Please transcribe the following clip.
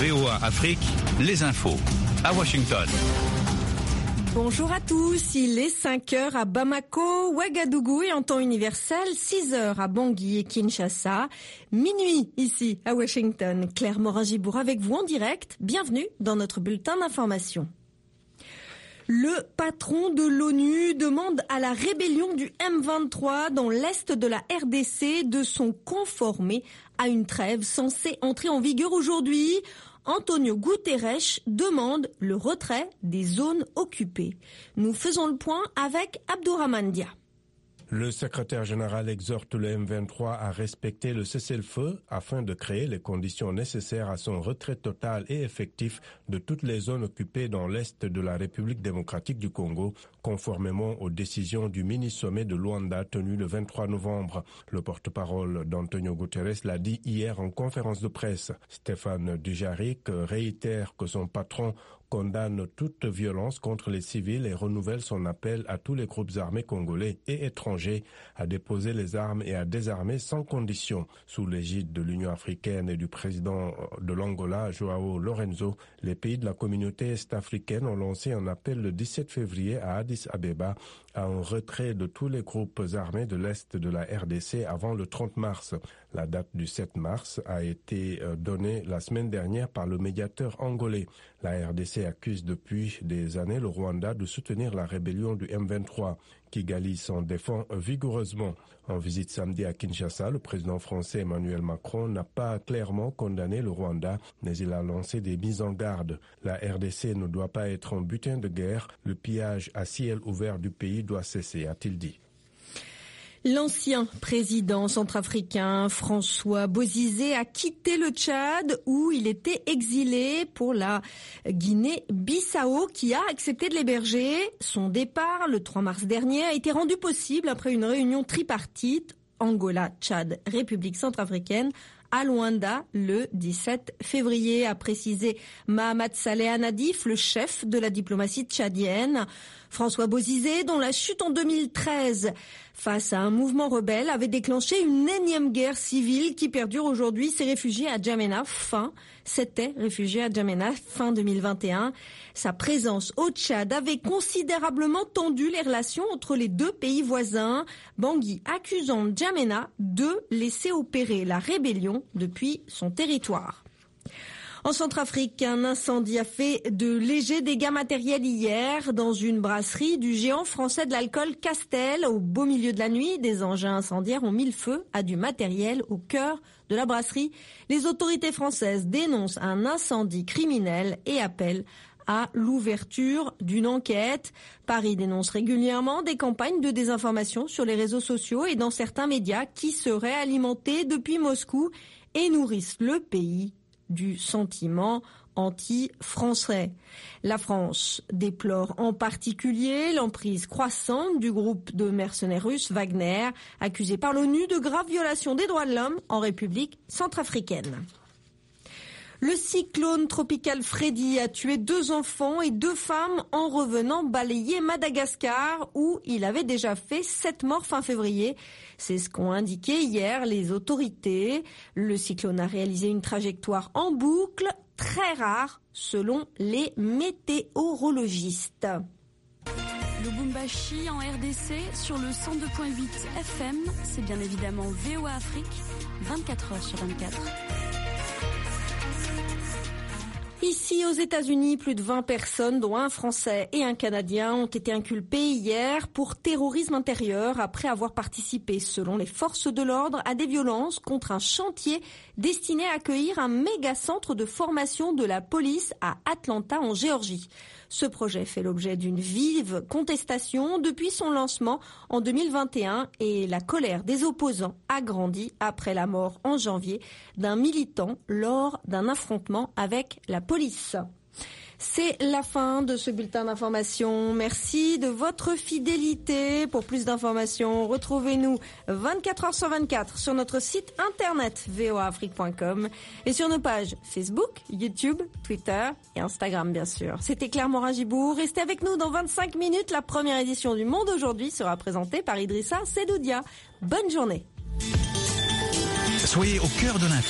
VOA Afrique, les infos. À Washington. Bonjour à tous, il est 5h à Bamako, Ouagadougou et en temps universel, 6h à Bangui et Kinshasa, minuit ici à Washington. Claire Morin-Gibour avec vous en direct, bienvenue dans notre bulletin d'information. Le patron de l'ONU demande à la rébellion du M23 dans l'est de la RDC de se conformer à une trêve censée entrer en vigueur aujourd'hui. Antonio Guterres demande le retrait des zones occupées. Nous faisons le point avec Abdourahmane Dia. Le secrétaire général exhorte le M23 à respecter le cessez-le-feu afin de créer les conditions nécessaires à son retrait total et effectif de toutes les zones occupées dans l'est de la République démocratique du Congo, conformément aux décisions du mini-sommet de Luanda tenu le 23 novembre. Le porte-parole d'Antonio Guterres l'a dit hier en conférence de presse. Stéphane Dujarric réitère que son patron condamne toute violence contre les civils et renouvelle son appel à tous les groupes armés congolais et étrangers à déposer les armes et à désarmer sans condition. Sous l'égide de l'Union africaine et du président de l'Angola, Joao Lorenzo, les pays de la communauté est-africaine ont lancé un appel le 17 février à Addis Abeba à un retrait de tous les groupes armés de l'Est de la RDC avant le 30 mars. La date du 7 mars a été donnée la semaine dernière par le médiateur angolais. La RDC accuse depuis des années le Rwanda de soutenir la rébellion du M23. Kigali s'en défend vigoureusement. En visite samedi à Kinshasa, le président français Emmanuel Macron n'a pas clairement condamné le Rwanda, mais il a lancé des mises en garde. La RDC ne doit pas être un butin de guerre. Le pillage à ciel ouvert du pays doit cesser, a-t-il dit. L'ancien président centrafricain François Bozizé a quitté le Tchad où il était exilé pour la Guinée-Bissau qui a accepté de l'héberger. Son départ le 3 mars dernier a été rendu possible après une réunion tripartite Angola, Tchad, République centrafricaine à Luanda le 17 février, a précisé Mahamat Saleh Nadif, le chef de la diplomatie tchadienne. François Bozizé, dont la chute en 2013 face à un mouvement rebelle avait déclenché une énième guerre civile qui perdure aujourd'hui, s'est réfugié à Djamena fin 2021. Sa présence au Tchad avait considérablement tendu les relations entre les deux pays voisins, Bangui accusant Djamena de laisser opérer la rébellion depuis son territoire. En Centrafrique, un incendie a fait de légers dégâts matériels hier dans une brasserie du géant français de l'alcool Castel. Au beau milieu de la nuit, des engins incendiaires ont mis le feu à du matériel au cœur de la brasserie. Les autorités françaises dénoncent un incendie criminel et appellent à l'ouverture d'une enquête. Paris dénonce régulièrement des campagnes de désinformation sur les réseaux sociaux et dans certains médias qui seraient alimentés depuis Moscou et nourrissent le pays du sentiment anti-français. La France déplore en particulier l'emprise croissante du groupe de mercenaires russes Wagner, accusé par l'ONU de graves violations des droits de l'homme en République centrafricaine. Le cyclone tropical Freddy a tué 2 enfants et 2 femmes en revenant balayer Madagascar où il avait déjà fait 7 morts fin février. C'est ce qu'ont indiqué hier les autorités. Le cyclone a réalisé une trajectoire en boucle très rare selon les météorologistes. Le Bumbashi en RDC sur le 102.8 FM, c'est bien évidemment VOA Afrique, 24h/24. Ici, aux États-Unis, plus de 20 personnes, dont un Français et un Canadien, ont été inculpées hier pour terrorisme intérieur après avoir participé, selon les forces de l'ordre, à des violences contre un chantier destiné à accueillir un méga centre de formation de la police à Atlanta, en Géorgie. Ce projet fait l'objet d'une vive contestation depuis son lancement en 2021 et la colère des opposants a grandi après la mort en janvier d'un militant lors d'un affrontement avec la police. C'est la fin de ce bulletin d'information. Merci de votre fidélité. Pour plus d'informations, retrouvez-nous 24h/24 sur notre site internet voaafrique.com et sur nos pages Facebook, YouTube, Twitter et Instagram, bien sûr. C'était Claire Morin-Gibour. Restez avec nous dans 25 minutes. La première édition du Monde aujourd'hui sera présentée par Idrissa Sedoudia. Bonne journée. Soyez au cœur de l'info.